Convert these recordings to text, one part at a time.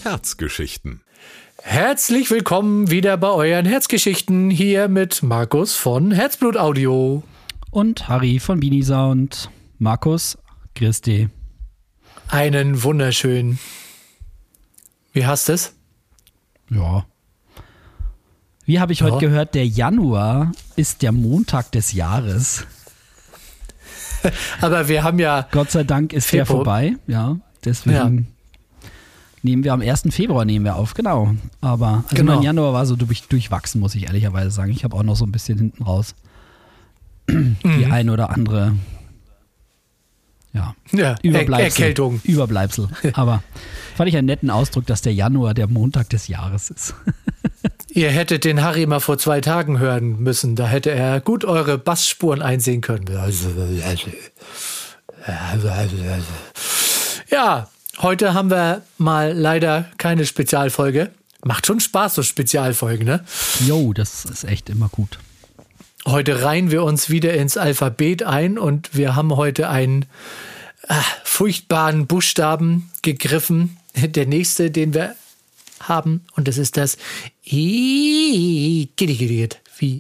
Herzgeschichten. Herzlich willkommen wieder bei euren Herzgeschichten hier mit Markus von Herzblut Audio. Und Harry von Beanie Sound. Markus, grüß dich. Einen wunderschönen. Wie hast es? Ja. Wie habe ich heute gehört, der Januar ist der Montag des Jahres. Aber wir haben ja... Gott sei Dank ist der vorbei. Ja, deswegen nehmen wir am 1. Februar auf, genau. Aber also mein Januar war so durchwachsen, muss ich ehrlicherweise sagen. Ich habe auch noch so ein bisschen hinten raus die ein oder andere Erkältung. Überbleibsel. Aber fand ich einen netten Ausdruck, dass der Januar der Montag des Jahres ist. Ihr hättet den Harry mal vor 2 Tagen hören müssen. Da hätte er gut eure Bassspuren einsehen können. Ja, heute haben wir mal leider keine Spezialfolge. Macht schon Spaß, so Spezialfolgen, ne? Jo, das ist echt immer gut. Heute reihen wir uns wieder ins Alphabet ein und wir haben heute einen furchtbaren Buchstaben gegriffen. Der nächste, den wir haben, und das ist das I. Wie?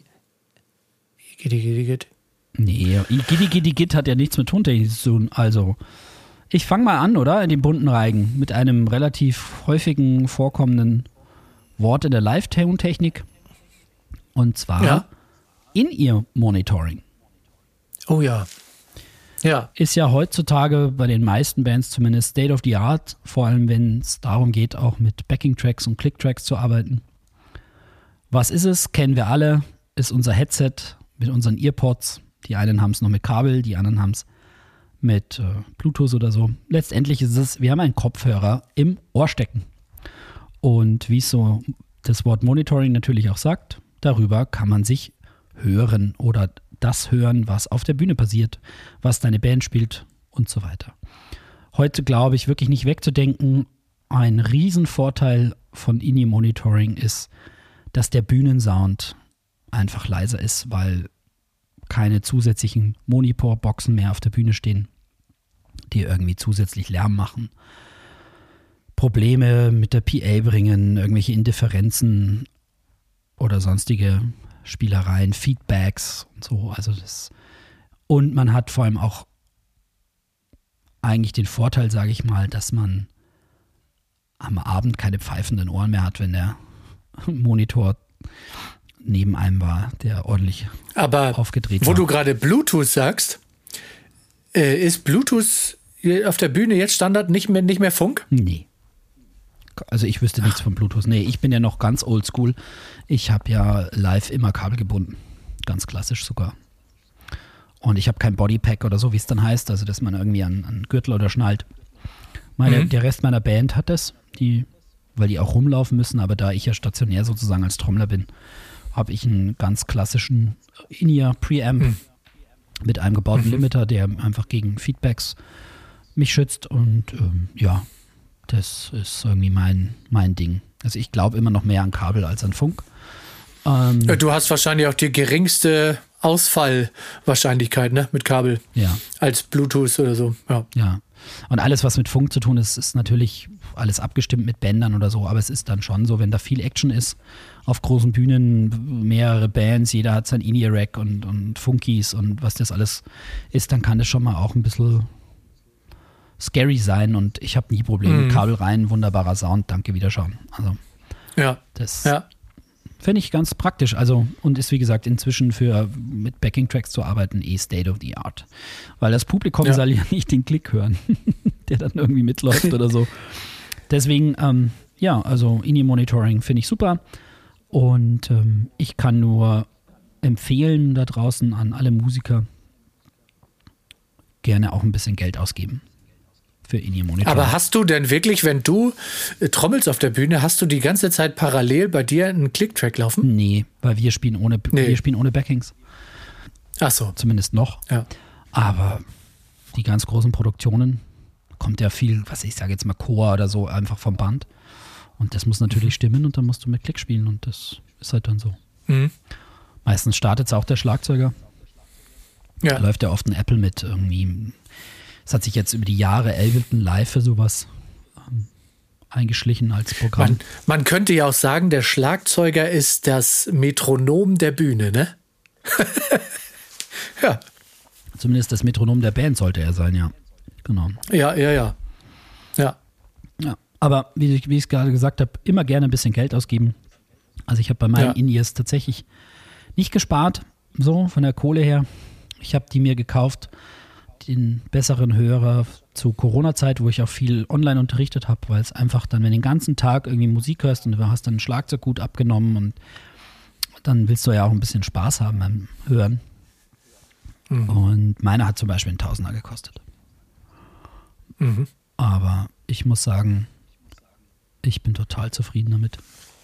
Nee, Git hat ja nichts mit Tontechnik zu tun. Also, ich fange mal an, oder? In den bunten Reigen mit einem relativ häufigen vorkommenden Wort in der Live-Tontechnik. Und zwar In-Ear-Monitoring. Oh ja. Ja. Ist ja heutzutage bei den meisten Bands zumindest State of the Art, vor allem wenn es darum geht, auch mit Backing-Tracks und Click-Tracks zu arbeiten. Was ist es? Kennen wir alle. Ist unser Headset mit unseren Earpods. Die einen haben es noch mit Kabel, die anderen haben es mit Bluetooth oder so. Letztendlich ist es, wir haben einen Kopfhörer im Ohr stecken. Und wie es so das Wort Monitoring natürlich auch sagt, darüber kann man sich hören oder das hören, was auf der Bühne passiert, was deine Band spielt und so weiter. Heute glaube ich wirklich nicht wegzudenken, ein Riesenvorteil von In-Ear-Monitoring ist, dass der Bühnensound einfach leiser ist, weil keine zusätzlichen Monitorboxen mehr auf der Bühne stehen, die irgendwie zusätzlich Lärm machen, Probleme mit der PA bringen, irgendwelche Indifferenzen oder sonstige Spielereien, Feedbacks und so. Und man hat vor allem auch eigentlich den Vorteil, sage ich mal, dass man am Abend keine pfeifenden Ohren mehr hat, wenn der Monitor neben einem war, der ordentlich aufgedreht war. Aber wo du gerade Bluetooth sagst, ist Bluetooth auf der Bühne jetzt Standard, nicht mehr Funk? Nee. Also ich wüsste nichts von Bluetooth. Nee, ich bin ja noch ganz oldschool. Ich habe ja live immer Kabel gebunden. Ganz klassisch sogar. Und ich habe kein Bodypack oder so, wie es dann heißt, also dass man irgendwie an Gürtel oder schnallt. Der Rest meiner Band hat das, weil die auch rumlaufen müssen, aber da ich ja stationär sozusagen als Trommler bin, habe ich einen ganz klassischen In-Ear-Preamp mit einem gebauten Limiter, der einfach gegen Feedbacks mich schützt und das ist irgendwie mein Ding. Also ich glaube immer noch mehr an Kabel als an Funk. Du hast wahrscheinlich auch die geringste Ausfallwahrscheinlichkeit, ne, mit Kabel. Ja. Als Bluetooth oder so. Ja. Und alles, was mit Funk zu tun ist, ist natürlich alles abgestimmt mit Bändern oder so. Aber es ist dann schon so, wenn da viel Action ist, auf großen Bühnen, mehrere Bands, jeder hat sein In-Ear-Rack und Funkies und was das alles ist, dann kann das schon mal auch ein bisschen scary sein und ich habe nie Probleme. Kabel rein, wunderbarer Sound, danke, Wiederschauen. Also das finde ich ganz praktisch. Also und ist wie gesagt inzwischen mit Backing-Tracks zu arbeiten State of the Art. Weil das Publikum soll ja nicht den Klick hören, der dann irgendwie mitläuft oder so. Deswegen, also In-Ear-Monitoring finde ich super und ich kann nur empfehlen da draußen an alle Musiker, gerne auch ein bisschen Geld ausgeben für In-Ear-Monitoring. Aber hast du denn wirklich, wenn du trommelst auf der Bühne, hast du die ganze Zeit parallel bei dir einen Click-Track laufen? Nee, weil wir spielen ohne Backings. Ach so. Zumindest noch. Ja. Aber die ganz großen Produktionen kommt ja viel, ich sage jetzt mal Chor oder so, einfach vom Band. Und das muss natürlich stimmen und dann musst du mit Klick spielen und das ist halt dann so. Meistens startet es auch der Schlagzeuger. Ja. Da läuft ja oft ein Apple mit irgendwie. Es hat sich jetzt über die Jahre Ableton Live für sowas eingeschlichen als Programm. Man könnte ja auch sagen, der Schlagzeuger ist das Metronom der Bühne, ne? Ja. Zumindest das Metronom der Band sollte er sein, ja. Genau. Ja. Ja, aber wie ich es gerade gesagt habe, immer gerne ein bisschen Geld ausgeben. Also ich habe bei meinen In-Ears tatsächlich nicht gespart, so von der Kohle her. Ich habe die mir gekauft, den besseren Hörer zu Corona-Zeit, wo ich auch viel online unterrichtet habe, weil es einfach dann, wenn du den ganzen Tag irgendwie Musik hörst und du hast dann ein Schlagzeug gut abgenommen und dann willst du ja auch ein bisschen Spaß haben beim Hören. Und meine hat zum Beispiel einen Tausender gekostet. Aber ich muss sagen, ich bin total zufrieden damit.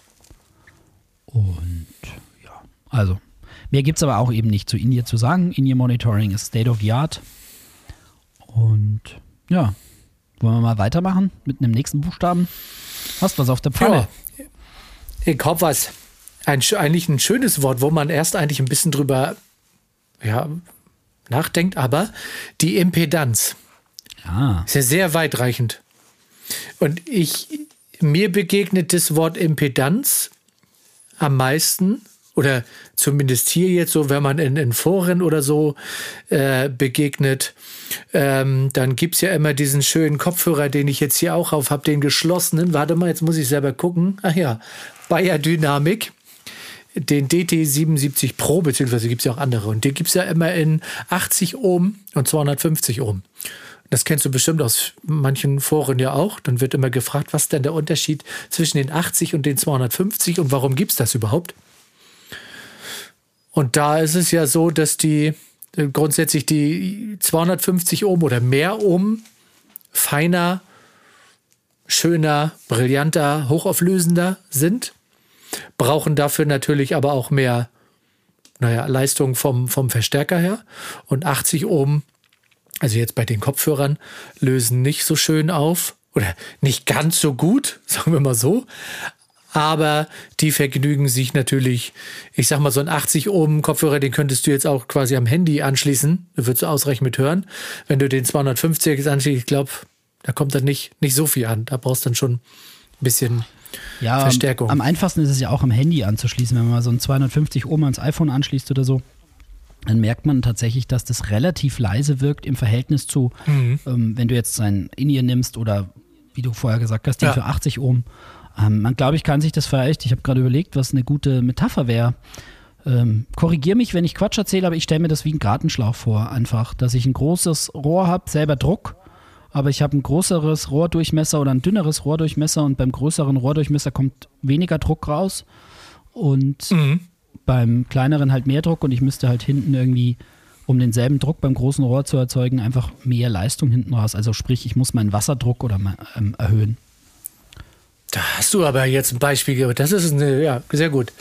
Und ja, also mehr gibt es aber auch eben nicht zu In-Ear zu sagen. In-Ear Monitoring ist State of the Art. Und ja, wollen wir mal weitermachen mit einem nächsten Buchstaben? Hast du was auf der Pfanne? Ja, ich hab was. Eigentlich ein schönes Wort, wo man erst eigentlich ein bisschen drüber nachdenkt, aber die Impedanz. Ja. Ist ja sehr weitreichend. Und mir begegnet das Wort Impedanz am meisten, oder zumindest hier jetzt so, wenn man in Foren oder so begegnet, dann gibt es ja immer diesen schönen Kopfhörer, den ich jetzt hier auch auf habe, den geschlossenen. Warte mal, jetzt muss ich selber gucken. Ach ja, Bayer Dynamic, den DT77 Pro, beziehungsweise gibt es ja auch andere. Und den gibt es ja immer in 80 Ohm und 250 Ohm. Das kennst du bestimmt aus manchen Foren ja auch. Dann wird immer gefragt, was denn der Unterschied zwischen den 80 und den 250 und warum gibt es das überhaupt? Und da ist es ja so, dass grundsätzlich die 250 Ohm oder mehr Ohm feiner, schöner, brillanter, hochauflösender sind, brauchen dafür natürlich aber auch mehr Leistung vom Verstärker her. Und 80 Ohm, also jetzt bei den Kopfhörern, lösen nicht so schön auf oder nicht ganz so gut, sagen wir mal so. Aber die vergnügen sich natürlich, ich sag mal, so ein 80 Ohm Kopfhörer, den könntest du jetzt auch quasi am Handy anschließen. Da würdest du ausreichend mit hören. Wenn du den 250er anschließt, ich glaube, da kommt dann nicht so viel an. Da brauchst du dann schon ein bisschen Verstärkung. Am einfachsten ist es ja auch am Handy anzuschließen. Wenn man mal so ein 250 Ohm ans iPhone anschließt oder so, dann merkt man tatsächlich, dass das relativ leise wirkt im Verhältnis zu, wenn du jetzt ein In-Ear nimmst oder, wie du vorher gesagt hast, den für 80 Ohm. Man glaube ich, kann sich das vielleicht, ich habe gerade überlegt, was eine gute Metapher wäre. Korrigier mich, wenn ich Quatsch erzähle, aber ich stelle mir das wie ein Gartenschlauch vor, einfach, dass ich ein großes Rohr habe, selber Druck, aber ich habe ein größeres Rohrdurchmesser oder ein dünneres Rohrdurchmesser und beim größeren Rohrdurchmesser kommt weniger Druck raus und beim kleineren halt mehr Druck und ich müsste halt hinten irgendwie, um denselben Druck beim großen Rohr zu erzeugen, einfach mehr Leistung hinten raus. Also sprich, ich muss meinen Wasserdruck oder erhöhen. Da hast du aber jetzt ein Beispiel gegeben. Das ist sehr gut.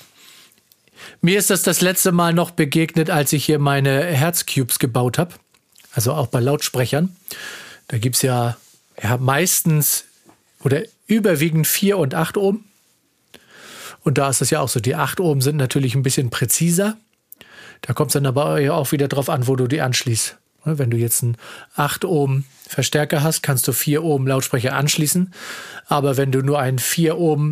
Mir ist das letzte Mal noch begegnet, als ich hier meine Herzcubes gebaut habe. Also auch bei Lautsprechern. Da gibt es ja meistens oder überwiegend 4 und 8 Ohm. Und da ist es ja auch so, die 8 Ohm sind natürlich ein bisschen präziser. Da kommt es dann aber auch wieder drauf an, wo du die anschließt. Wenn du jetzt einen 8 Ohm Verstärker hast, kannst du 4 Ohm Lautsprecher anschließen. Aber wenn du nur einen 4 Ohm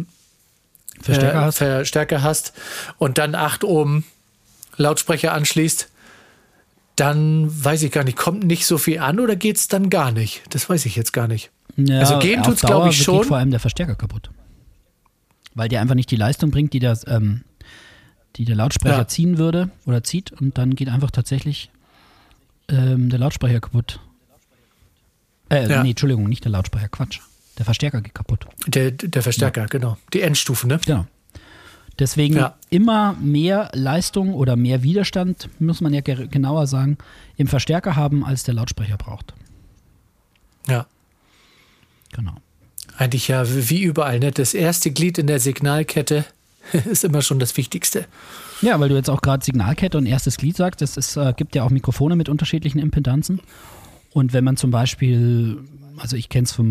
Verstärker hast und dann 8 Ohm Lautsprecher anschließt, dann weiß ich gar nicht, kommt nicht so viel an oder geht es dann gar nicht? Das weiß ich jetzt gar nicht. Ja, also gehen tut es, glaube ich, schon. Geht vor allem der Verstärker kaputt. Weil der einfach nicht die Leistung bringt, die der Lautsprecher ziehen würde oder zieht. Und dann geht einfach tatsächlich der Lautsprecher kaputt. Nee, Entschuldigung, nicht der Lautsprecher, Quatsch. Der Verstärker geht kaputt. Der Verstärker, genau. Die Endstufen, ne? Genau. Deswegen immer mehr Leistung oder mehr Widerstand, muss man ja genauer sagen, im Verstärker haben, als der Lautsprecher braucht. Ja. Genau. Eigentlich ja wie überall, ne? Das erste Glied in der Signalkette ist immer schon das Wichtigste. Ja, weil du jetzt auch gerade Signalkette und erstes Glied sagst, es gibt ja auch Mikrofone mit unterschiedlichen Impedanzen. Und wenn man zum Beispiel, also ich kenne es von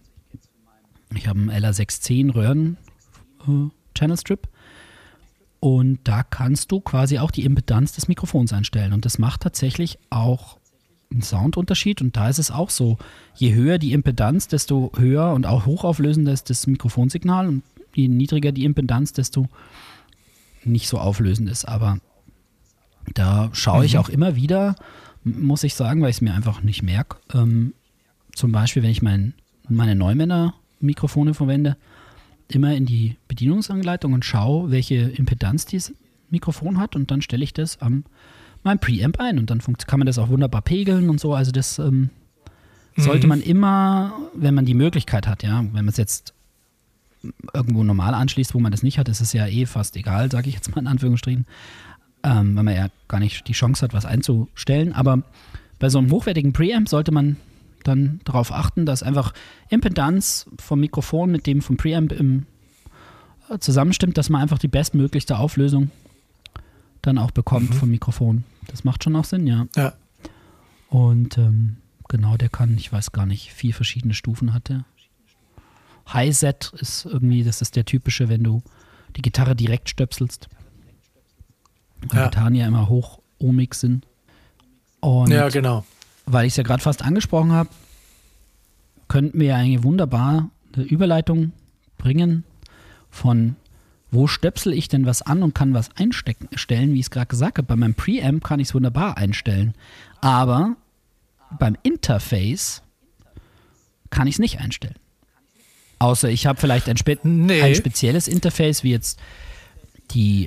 ich habe einen LR610 Röhren Channel Strip und da kannst du quasi auch die Impedanz des Mikrofons einstellen und das macht tatsächlich auch einen Soundunterschied und da ist es auch so, je höher die Impedanz, desto höher und auch hochauflösender ist das Mikrofonsignal und je niedriger die Impedanz, desto nicht so auflösend ist. Aber da schaue ich auch immer wieder, muss ich sagen, weil ich es mir einfach nicht merke, zum Beispiel, wenn ich meine Neumanner-Mikrofone verwende, immer in die Bedienungsanleitung und schaue, welche Impedanz dieses Mikrofon hat und dann stelle ich das am mein Preamp ein und dann kann man das auch wunderbar pegeln und so. Also das sollte man immer, wenn man die Möglichkeit hat, ja, wenn man es jetzt irgendwo normal anschließt, wo man das nicht hat, ist es ja eh fast egal, sage ich jetzt mal in Anführungsstrichen, weil man ja gar nicht die Chance hat, was einzustellen. Aber bei so einem hochwertigen Preamp sollte man dann darauf achten, dass einfach Impedanz vom Mikrofon mit dem vom Preamp zusammenstimmt, dass man einfach die bestmöglichste Auflösung dann auch bekommt vom Mikrofon. Das macht schon auch Sinn, ja. Ja. Und genau, der kann, ich weiß gar nicht, 4 verschiedene Stufen hat der. Hi-Set ist irgendwie, das ist der typische, wenn du die Gitarre direkt stöpselst. Weil Gitarren ja immer hochohmig sind. Und ja, genau. weil ich es ja gerade fast angesprochen habe, könnten wir ja eigentlich wunderbar eine Überleitung bringen von wo stöpsel ich denn was an und kann was einstellen, wie ich es gerade gesagt habe. Bei meinem Preamp kann ich es wunderbar einstellen. Aber beim Interface kann ich es nicht einstellen. Außer ich habe vielleicht ein spezielles Interface, wie jetzt die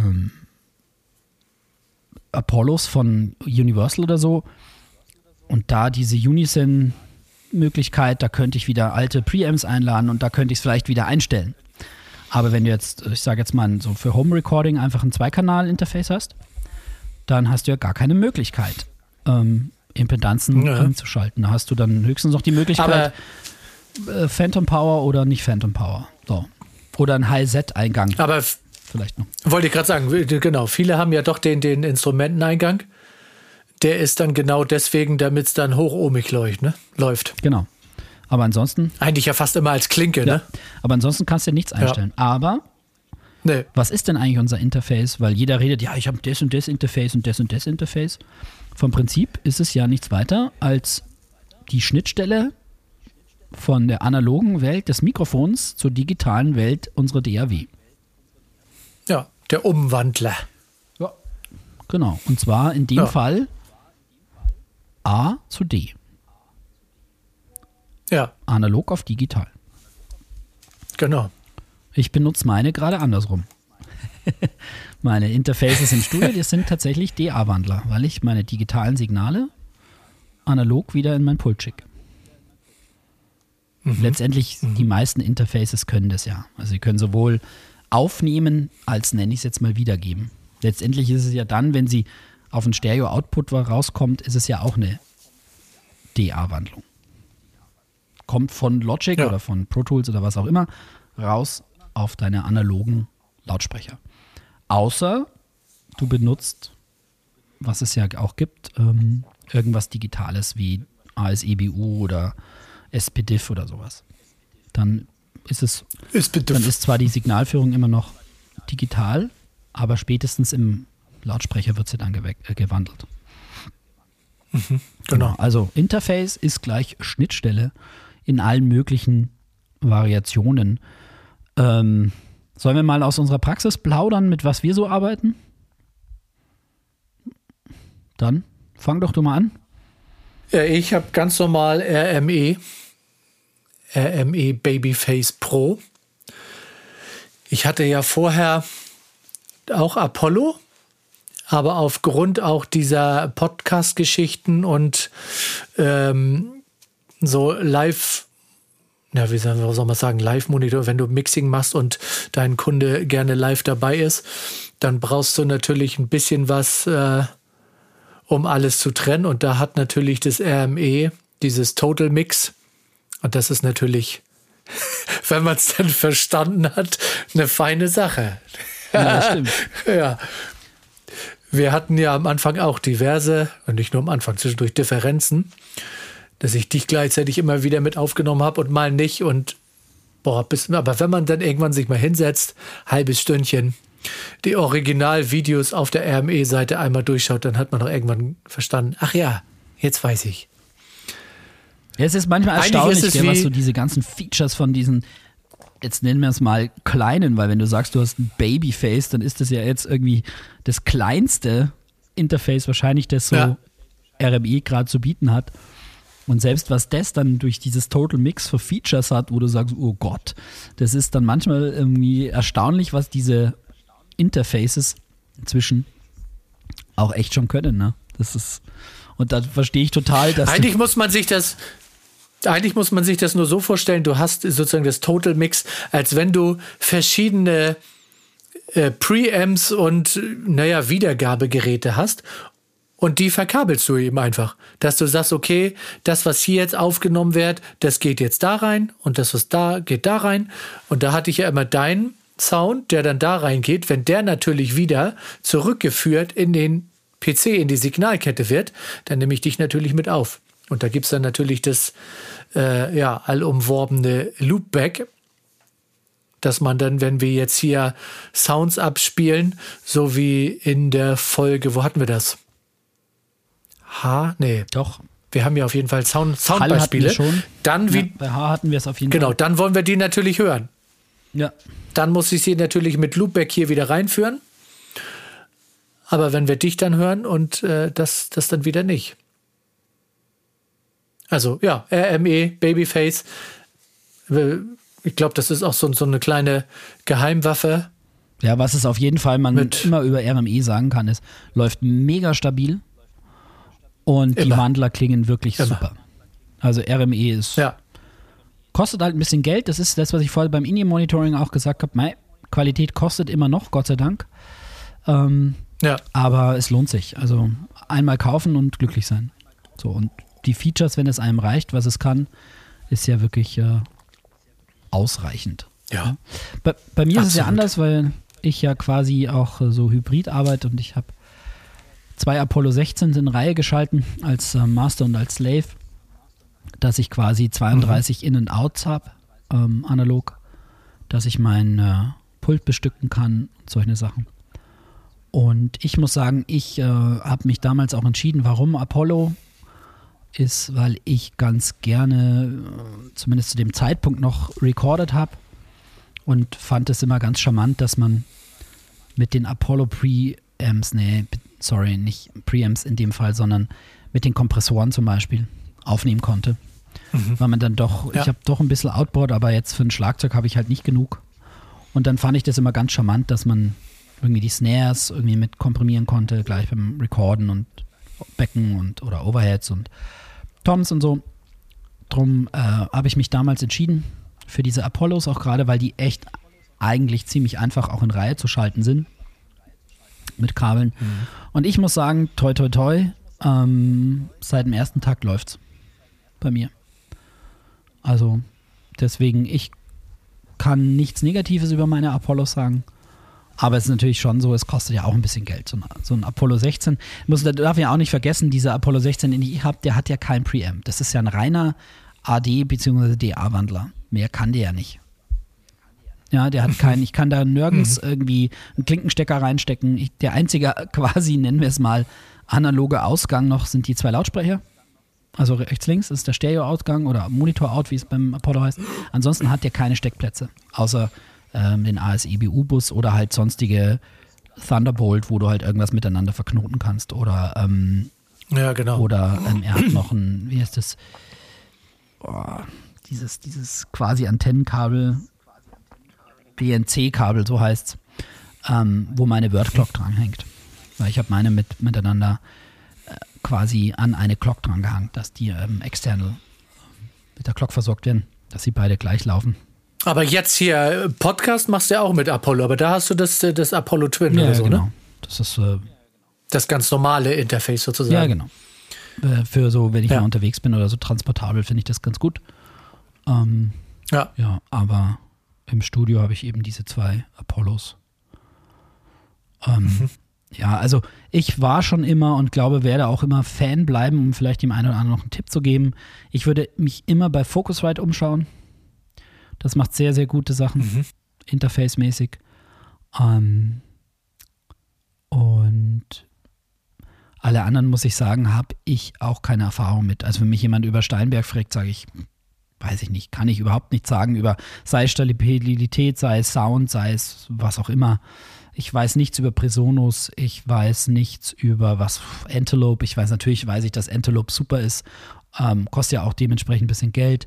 Apollos von Universal oder so. Und da diese Unison-Möglichkeit, da könnte ich wieder alte Preamps einladen und da könnte ich es vielleicht wieder einstellen. Aber wenn du jetzt, ich sage jetzt mal, so für Home Recording einfach ein Zweikanal-Interface hast, dann hast du ja gar keine Möglichkeit, Impedanzen anzuschalten. Da hast du dann höchstens noch die Möglichkeit, Phantom Power oder nicht Phantom Power. So. Oder ein High-Z-Eingang. Aber vielleicht noch. Wollte ich gerade sagen, genau, viele haben ja doch den Instrumenteneingang. Der ist dann genau deswegen, damit es dann hochohmig läuft. Genau. Aber ansonsten. Eigentlich ja fast immer als Klinke, ne? Aber ansonsten kannst du nichts einstellen. Ja. Aber was ist denn eigentlich unser Interface? Weil jeder redet, ja, ich habe das und das Interface und das Interface. Vom Prinzip ist es ja nichts weiter als die Schnittstelle von der analogen Welt des Mikrofons zur digitalen Welt unserer DAW. Ja, der Umwandler. Ja. Genau. Und zwar in dem Fall A zu D. Ja. Analog auf digital. Genau. Ich benutze meine gerade andersrum. Meine Interfaces im Studio, das sind tatsächlich DA-Wandler, weil ich meine digitalen Signale analog wieder in mein Pult schicke. Letztendlich, die meisten Interfaces können das ja. Also sie können sowohl aufnehmen, als nenne ich es jetzt mal wiedergeben. Letztendlich ist es ja dann, wenn sie auf ein Stereo-Output rauskommt, ist es ja auch eine DA-Wandlung. Kommt von Logic oder von Pro Tools oder was auch immer raus auf deine analogen Lautsprecher. Außer du benutzt, was es ja auch gibt, irgendwas Digitales wie ASEBU oder SPDIF oder sowas. Dann ist zwar die Signalführung immer noch digital, aber spätestens im Lautsprecher wird sie dann gewandelt. Genau. Also Interface ist gleich Schnittstelle in allen möglichen Variationen. Sollen wir mal aus unserer Praxis plaudern, mit was wir so arbeiten? Dann fang doch du mal an. Ja, ich habe ganz normal RME Babyface Pro. Ich hatte ja vorher auch Apollo, aber aufgrund auch dieser Podcast-Geschichten und so live, wie soll man sagen, Live-Monitor, wenn du Mixing machst und dein Kunde gerne live dabei ist, dann brauchst du natürlich ein bisschen was, um alles zu trennen. Und da hat natürlich das RME dieses Total Mix. Und das ist natürlich, wenn man es dann verstanden hat, eine feine Sache. Ja, das stimmt. Ja. Wir hatten ja am Anfang auch diverse, und nicht nur am Anfang, zwischendurch Differenzen, dass ich dich gleichzeitig immer wieder mit aufgenommen habe und mal nicht. Und aber wenn man dann irgendwann sich mal hinsetzt, halbes Stündchen, die Originalvideos auf der RME-Seite einmal durchschaut, dann hat man doch irgendwann verstanden, ach ja, jetzt weiß ich. Ja, es ist manchmal Eigentlich erstaunlich, ist es was so diese ganzen Features von diesen, jetzt nennen wir es mal kleinen, weil wenn du sagst, du hast ein Babyface, dann ist das ja jetzt irgendwie das kleinste Interface wahrscheinlich, das so RME gerade zu bieten hat. Und selbst was das dann durch dieses Total Mix für Features hat, wo du sagst, oh Gott, das ist dann manchmal irgendwie erstaunlich, was diese Interfaces inzwischen auch echt schon können, ne? Das ist, und da verstehe ich total, dass Eigentlich muss man sich das nur so vorstellen, du hast sozusagen das Total Mix, als wenn du verschiedene Preamps und Wiedergabegeräte hast und die verkabelst du eben einfach. Dass du sagst, okay, das, was hier jetzt aufgenommen wird, das geht jetzt da rein und das, was da geht da rein. Und da hatte ich ja immer deinen Sound, der dann da reingeht, wenn der natürlich wieder zurückgeführt in den PC, in die Signalkette wird, dann nehme ich dich natürlich mit auf. Und da gibt es dann natürlich das allumworbene Loopback, dass man dann, wenn wir jetzt hier Sounds abspielen, so wie in der Folge, wo hatten wir das? Doch. Wir haben ja auf jeden Fall Soundbeispiele. Schon. Dann bei H hatten wir es auf jeden Fall. Genau, dann wollen wir die natürlich hören. Ja. Dann muss ich sie natürlich mit Loopback hier wieder reinführen. Aber wenn wir dich dann hören und das dann wieder nicht. Also ja, RME, Babyface. Ich glaube, das ist auch so eine kleine Geheimwaffe. Ja, was es auf jeden Fall man immer über RME sagen kann, ist, läuft mega stabil und die Wandler klingen wirklich super. Also RME ist kostet halt ein bisschen Geld. Das ist das, was ich vorher beim In-Ear-Monitoring auch gesagt habe. Qualität kostet immer noch, Gott sei Dank. Aber es lohnt sich. Also einmal kaufen und glücklich sein. So, und die Features, wenn es einem reicht, was es kann, ist ja wirklich ausreichend. Ja. Bei mir ist es ja anders, weil ich ja quasi auch so hybrid arbeite und ich habe 2 Apollo 16 in Reihe geschalten als Master und als Slave, dass ich quasi 32 In- und Outs habe, analog, dass ich mein Pult bestücken kann und solche Sachen. Und ich muss sagen, ich habe mich damals auch entschieden, warum Apollo ist, weil ich ganz gerne, zumindest zu dem Zeitpunkt noch recorded habe und fand es immer ganz charmant, dass man mit den Apollo Preamps, nicht Preamps in dem Fall, sondern mit den Kompressoren zum Beispiel aufnehmen konnte. Weil man dann doch, ich habe doch ein bisschen Outboard, aber jetzt für ein Schlagzeug habe ich halt nicht genug. Und dann fand ich das immer ganz charmant, dass man irgendwie die Snares irgendwie mit komprimieren konnte, gleich beim Recorden und Becken oder Overheads und Toms und so. Drum habe ich mich damals entschieden für diese Apollos, auch gerade, weil die echt eigentlich ziemlich einfach auch in Reihe zu schalten sind mit Kabeln. Und ich muss sagen, toi toi toi, seit dem ersten Takt läuft's bei mir. Also deswegen, ich kann nichts Negatives über meine Apollos sagen. Aber es ist natürlich schon so, es kostet ja auch ein bisschen Geld. So ein Apollo 16, darf ja auch nicht vergessen, dieser Apollo 16, den ich habe, der hat ja kein Preamp. Das ist ja ein reiner AD- bzw. DA-Wandler. Mehr kann der ja nicht. Ja, der hat keinen, ich kann da nirgends irgendwie einen Klinkenstecker reinstecken. Der einzige quasi, nennen wir es mal, analoge Ausgang noch sind die 2 Lautsprecher. Also rechts, links ist der Stereo-Ausgang oder Monitor-Out, wie es beim Apollo heißt. Ansonsten hat der keine Steckplätze, außer den AS-EBU-Bus oder halt sonstige Thunderbolt, wo du halt irgendwas miteinander verknoten kannst. Oder genau. Oder er hat noch ein, wie heißt das? Dieses quasi Antennenkabel, BNC-Kabel, so heißt's, wo meine Word-Clock dran hängt. Weil ich habe meine miteinander quasi an eine Clock dran gehangen, dass die external mit der Clock versorgt werden, dass sie beide gleich laufen. Aber jetzt hier, Podcast machst du ja auch mit Apollo, aber da hast du das Apollo Twin oder so, genau. ne? Das ist das ganz normale Interface sozusagen. Ja, genau. Für so, wenn ich mal unterwegs bin oder so transportabel, finde ich das ganz gut. Ja, aber im Studio habe ich eben diese 2 Apollos. Ja, also ich war schon immer und glaube, werde auch immer Fan bleiben, um vielleicht dem einen oder anderen noch einen Tipp zu geben. Ich würde mich immer bei Focusrite umschauen. Das macht sehr, sehr gute Sachen, interface-mäßig. Alle anderen, muss ich sagen, habe ich auch keine Erfahrung mit. Also wenn mich jemand über Steinberg fragt, sage ich, weiß ich nicht, kann ich überhaupt nichts sagen über, sei es Stabilität, sei es Sound, sei es was auch immer. Ich weiß nichts über Presonus, ich weiß nichts über was Antelope. Natürlich weiß ich, dass Antelope super ist, kostet ja auch dementsprechend ein bisschen Geld.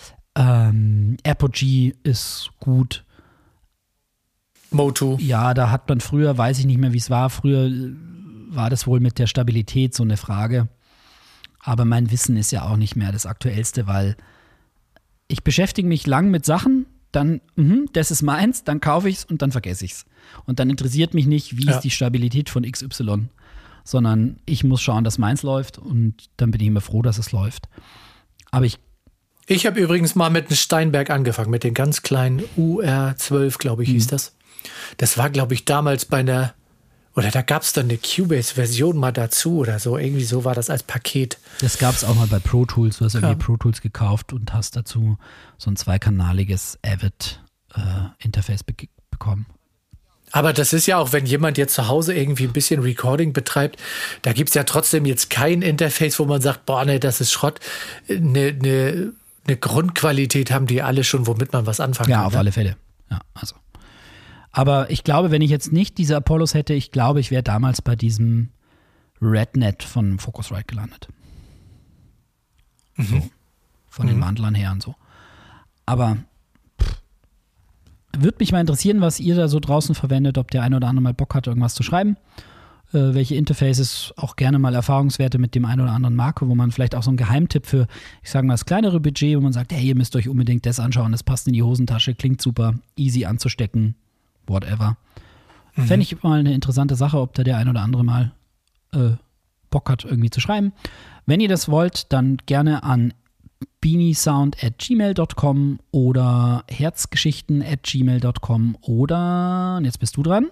Apogee ist gut. Motu. Ja, da hat man früher, weiß ich nicht mehr, wie es war, früher war das wohl mit der Stabilität so eine Frage. Aber mein Wissen ist ja auch nicht mehr das Aktuellste, weil ich beschäftige mich lang mit Sachen, dann, das ist meins, dann kaufe ich es und dann vergesse ich es. Und dann interessiert mich nicht, wie ist die Stabilität von XY, sondern ich muss schauen, dass meins läuft und dann bin ich immer froh, dass es läuft. Aber ich habe übrigens mal mit einem Steinberg angefangen, mit den ganz kleinen UR12, glaube ich, hieß das. Das war, glaube ich, damals oder da gab es dann eine Cubase-Version mal dazu oder so. Irgendwie so war das als Paket. Das gab es auch mal bei Pro Tools. Du hast irgendwie Pro Tools gekauft und hast dazu so ein zweikanaliges Avid-Interface bekommen. Aber das ist ja auch, wenn jemand jetzt zu Hause irgendwie ein bisschen Recording betreibt, da gibt es ja trotzdem jetzt kein Interface, wo man sagt, boah, ne, das ist Schrott. Eine Grundqualität haben die alle schon, womit man was anfangen kann. Ja, auf alle Fälle. Ja, also. Aber ich glaube, wenn ich jetzt nicht diese Apollos hätte, ich glaube, ich wäre damals bei diesem RedNet von Focusrite gelandet. So, von den Wandlern her und so. Aber würde mich mal interessieren, was ihr da so draußen verwendet, ob der eine oder andere mal Bock hat, irgendwas zu schreiben. Welche Interfaces, auch gerne mal Erfahrungswerte mit dem einen oder anderen Marke, wo man vielleicht auch so einen Geheimtipp für, ich sage mal, das kleinere Budget, wo man sagt, hey, ihr müsst euch unbedingt das anschauen, das passt in die Hosentasche, klingt super, easy anzustecken, whatever. Fände ich mal eine interessante Sache, ob da der ein oder andere mal Bock hat, irgendwie zu schreiben. Wenn ihr das wollt, dann gerne an beaniesound@gmail.com oder herzgeschichten@gmail.com oder, und jetzt bist du dran,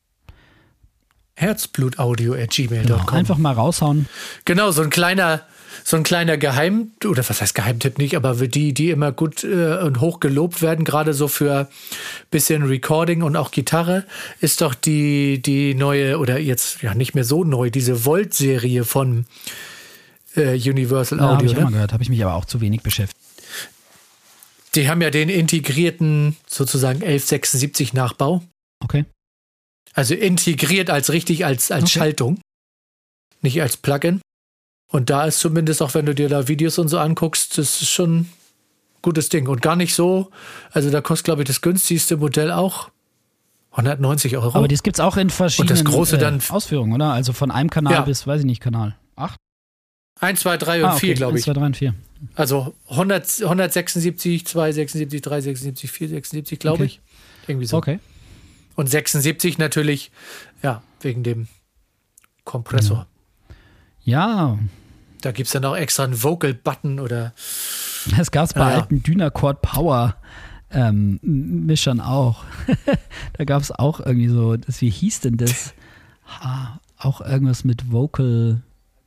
Herzblutaudio@gmail.com. Genau, einfach mal raushauen. Genau, so ein kleiner oder was heißt Geheimtipp nicht, aber die immer gut und hoch gelobt werden, gerade so für bisschen Recording und auch Gitarre, ist doch die neue, oder jetzt ja nicht mehr so neu, diese Volt-Serie von Universal Audio. Habe ich auch mal gehört, habe ich mich aber auch zu wenig beschäftigt. Die haben ja den integrierten sozusagen 1176 Nachbau. Okay. Also integriert als Schaltung, nicht als Plugin. Und da ist zumindest, auch wenn du dir da Videos und so anguckst, das ist schon ein gutes Ding. Und gar nicht so, also da kostet, glaube ich, das günstigste Modell auch 190 €. Aber das gibt es auch in verschiedenen und das große dann, Ausführungen, oder? Also von einem Kanal bis, weiß ich nicht, Kanal 8? 1, 2, 3 und 4, glaube ich. 1, 2, 3 und 4. Also 176, 276, 376, 476, glaube ich. Irgendwie so. Okay. Und 76 natürlich, ja, wegen dem Kompressor. Ja. Da gibt es dann auch extra einen Vocal-Button oder. Das gab es bei alten Dynacord Power Mischern auch. Da gab es auch irgendwie so, wie hieß denn das? Auch irgendwas mit Vocal,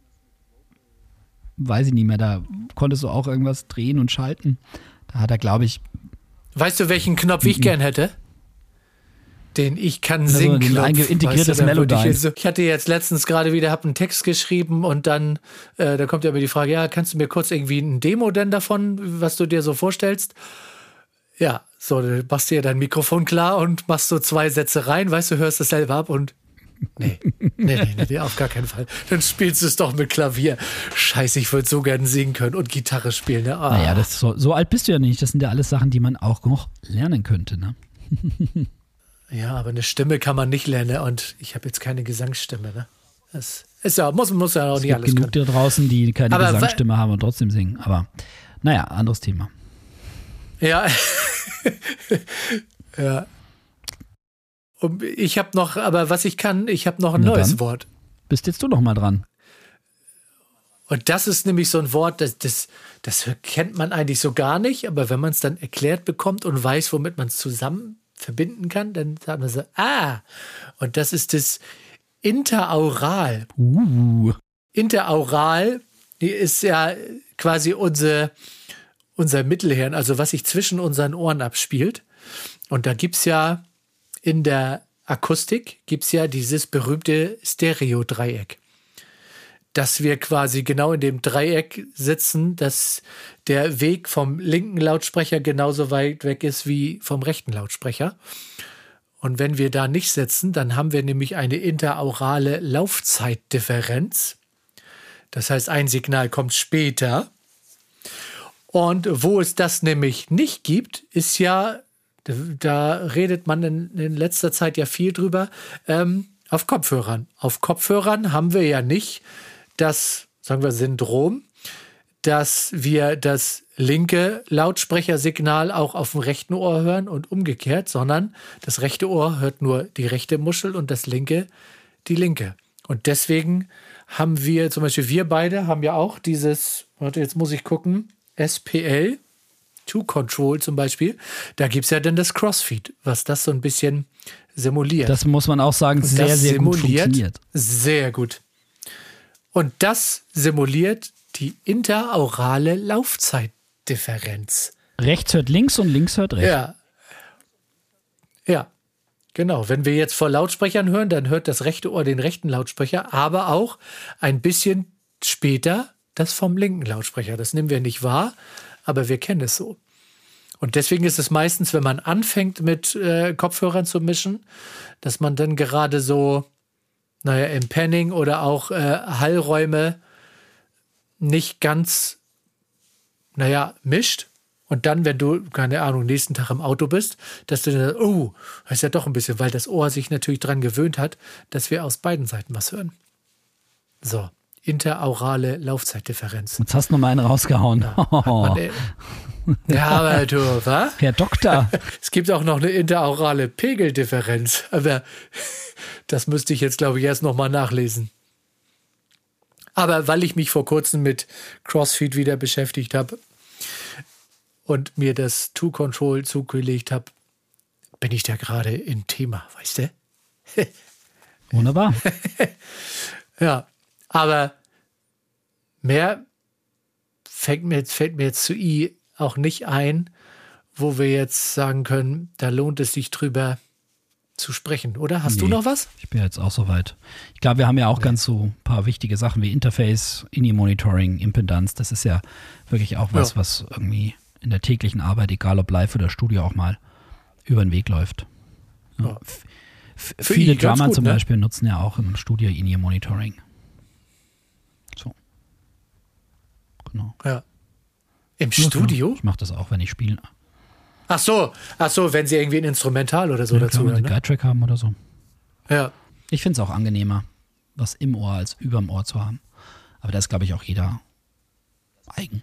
weiß ich nicht mehr, da konntest du auch irgendwas drehen und schalten. Da hat er, glaube ich. Weißt du, welchen Knopf ich gern hätte? Den Ich kann singen Knopf. Ein integriertes Melodyne. Ich hatte jetzt letztens gerade wieder, habe einen Text geschrieben und dann da kommt ja immer die Frage, ja, kannst du mir kurz irgendwie ein Demo denn davon, was du dir so vorstellst? Ja, so, du machst dir dein Mikrofon klar und machst so 2 Sätze rein, weißt du, hörst das selber ab und nee, auf gar keinen Fall. Dann spielst du es doch mit Klavier. Scheiße, ich würde so gerne singen können und Gitarre spielen. Ne? Naja, so alt bist du ja nicht. Das sind ja alles Sachen, die man auch noch lernen könnte, ne? Ja, aber eine Stimme kann man nicht lernen und ich habe jetzt keine Gesangsstimme, ne? Das ist ja, muss ja auch nicht alles können. Es gibt genug da draußen, die keine Gesangsstimme haben und trotzdem singen. Aber naja, anderes Thema. Ja. Ja. Und ich habe noch, aber was ich kann, ich habe noch ein neues Wort. Bist jetzt du noch mal dran. Und das ist nämlich so ein Wort, das kennt man eigentlich so gar nicht, aber wenn man es dann erklärt bekommt und weiß, womit man es zusammen verbinden kann, dann sagt man so, und das ist das Interaural. Interaural, die ist ja quasi unser Mittelhirn, also was sich zwischen unseren Ohren abspielt. Und da gibt's ja in der Akustik dieses berühmte Stereo-Dreieck. dass wir quasi genau in dem Dreieck sitzen, dass der Weg vom linken Lautsprecher genauso weit weg ist wie vom rechten Lautsprecher. Und wenn wir da nicht sitzen, dann haben wir nämlich eine interaurale Laufzeitdifferenz. Das heißt, ein Signal kommt später. Und wo es das nämlich nicht gibt, ist ja, da redet man in letzter Zeit ja viel drüber, auf Kopfhörern. Auf Kopfhörern haben wir ja nicht das, sagen wir, Syndrom, dass wir das linke Lautsprechersignal auch auf dem rechten Ohr hören und umgekehrt, sondern das rechte Ohr hört nur die rechte Muschel und das linke die linke. Und deswegen haben wir, zum Beispiel wir beide haben ja auch dieses, warte, jetzt muss ich gucken, SPL, To-Control zum Beispiel, da gibt es ja dann das Crossfeed, was das so ein bisschen simuliert. Das muss man auch sagen, sehr, sehr gut funktioniert. Sehr gut. Und das simuliert die interaurale Laufzeitdifferenz. Rechts hört links und links hört rechts. Ja. Ja, genau. Wenn wir jetzt vor Lautsprechern hören, dann hört das rechte Ohr den rechten Lautsprecher, aber auch ein bisschen später das vom linken Lautsprecher. Das nehmen wir nicht wahr, aber wir kennen es so. Und deswegen ist es meistens, wenn man anfängt mit Kopfhörern zu mischen, dass man dann gerade so, im Panning oder auch Hallräume nicht ganz, mischt. Und dann, wenn du, keine Ahnung, nächsten Tag im Auto bist, dass du dann, das ist ja doch ein bisschen, weil das Ohr sich natürlich dran gewöhnt hat, dass wir aus beiden Seiten was hören. So, interaurale Laufzeitdifferenz. Jetzt hast du noch mal einen rausgehauen. Ja, aber du, was? Herr Doktor. Es gibt auch noch eine interaurale Pegeldifferenz, aber das müsste ich jetzt, glaube ich, erst noch mal nachlesen. Aber weil ich mich vor kurzem mit Crossfeed wieder beschäftigt habe und mir das To-Control zugelegt habe, bin ich da gerade im Thema, weißt du? Wunderbar. Ja, aber mehr fällt mir jetzt zu I auch nicht ein, wo wir jetzt sagen können, da lohnt es sich drüber zu sprechen, oder? Hast du noch was? Ich bin jetzt auch soweit. Ich glaube, wir haben ja auch ganz so ein paar wichtige Sachen wie Interface, INI-Monitoring, Impedanz. Das ist ja wirklich auch was irgendwie in der täglichen Arbeit, egal ob live oder Studio, auch mal über den Weg läuft. Ja. Viele Drummer zum Beispiel nutzen ja auch im Studio INI-Monitoring. So. Genau. Ja. Im Studio? Ich mache das auch, wenn ich spiele. Ach so, wenn sie irgendwie ein Instrumental oder so dazu hören. Wenn sie einen Guide-Track haben oder so. Ja. Ich finde es auch angenehmer, was im Ohr als überm Ohr zu haben. Aber das ist, glaube ich, auch jeder eigen.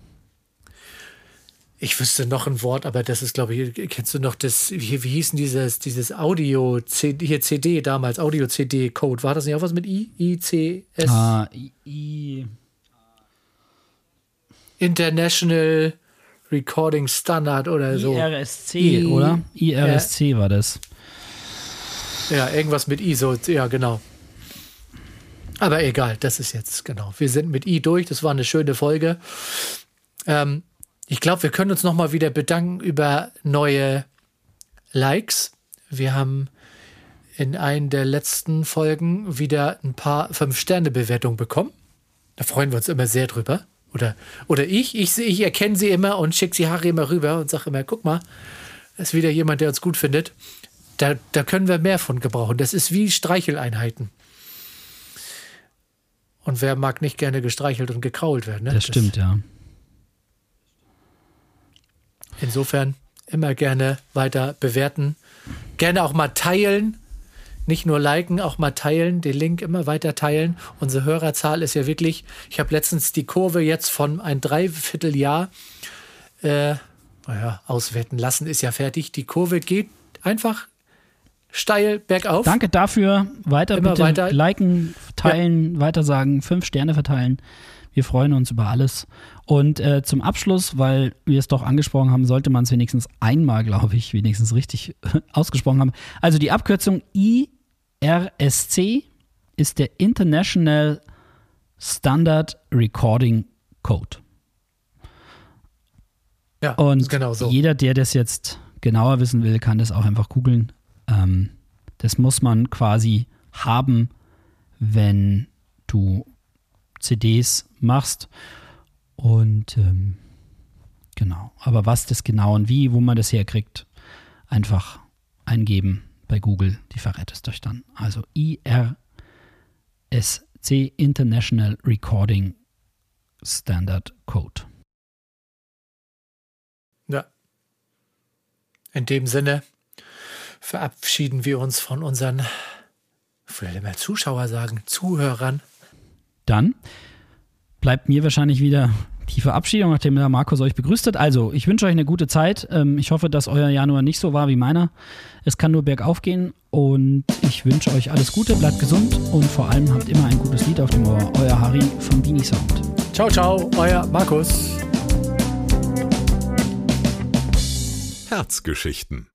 Ich wüsste noch ein Wort, aber das ist, glaube ich, kennst du noch das, wie hieß denn dieses Audio-CD damals, Audio-CD-Code, war das nicht auch was mit I? ICS? International Recording Standard oder so. IRSC, oder? IRSC war das. Ja, irgendwas mit I, so, ja, genau. Aber egal, das ist jetzt, genau. Wir sind mit I durch, das war eine schöne Folge. Ich glaube, wir können uns nochmal wieder bedanken über neue Likes. Wir haben in einer der letzten Folgen wieder ein paar 5-Sterne-Bewertungen bekommen. Da freuen wir uns immer sehr drüber. Oder ich erkenne sie immer und schicke sie Harry immer rüber und sage immer, guck mal, das ist wieder jemand, der uns gut findet. Da können wir mehr von gebrauchen. Das ist wie Streicheleinheiten. Und wer mag nicht gerne gestreichelt und gekrault werden? Ne? Das stimmt, ja. Insofern immer gerne weiter bewerten. Gerne auch mal teilen. Nicht nur liken, auch mal teilen, den Link immer weiter teilen. Unsere Hörerzahl ist ja wirklich, ich habe letztens die Kurve jetzt von ein Dreivierteljahr auswerten lassen, ist ja fertig. Die Kurve geht einfach steil bergauf. Danke dafür. Immer bitte weiter liken, teilen, weitersagen, 5 Sterne verteilen. Wir freuen uns über alles. Und zum Abschluss, weil wir es doch angesprochen haben, sollte man es wenigstens einmal, glaube ich, wenigstens richtig ausgesprochen haben. Also die Abkürzung IRSC ist der International Standard Recording Code. Ja, und genau so. Jeder, der das jetzt genauer wissen will, kann das auch einfach googeln. Das muss man quasi haben, wenn du CDs machst. Und genau. Aber was das genau und wie, wo man das herkriegt, einfach eingeben bei Google, die verrät es euch dann. Also IRSC, International Recording Standard Code. Ja. In dem Sinne verabschieden wir uns von unseren, ich will immer Zuschauer sagen, Zuhörern. Dann bleibt mir wahrscheinlich wieder die Verabschiedung, nachdem der Markus euch begrüßt hat. Also, ich wünsche euch eine gute Zeit. Ich hoffe, dass euer Januar nicht so war wie meiner. Es kann nur bergauf gehen und ich wünsche euch alles Gute, bleibt gesund und vor allem habt immer ein gutes Lied auf dem Ohr. Euer Harry von Beanie Sound. Ciao, ciao, euer Markus. Herzgeschichten.